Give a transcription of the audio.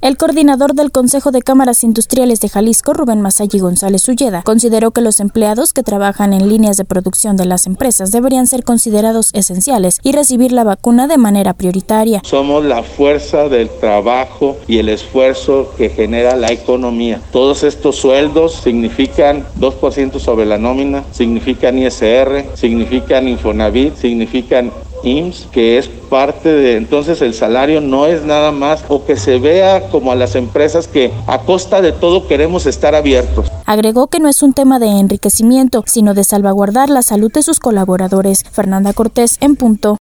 El coordinador del Consejo de Cámaras Industriales de Jalisco, Rubén Massayi González Ulleda, consideró que los empleados que trabajan en líneas de producción de las empresas deberían ser considerados esenciales y recibir la vacuna de manera prioritaria. Somos la fuerza del trabajo y el esfuerzo que genera la economía. Todos estos sueldos significan 2% sobre la nómina, significan ISR, significan Infonavit, significan IMSS, que es parte de, entonces el salario no es nada más o que se vea como a las empresas que a costa de todo queremos estar abiertos. Agregó que no es un tema de enriquecimiento, sino de salvaguardar la salud de sus colaboradores. Fernanda Cortés, en punto.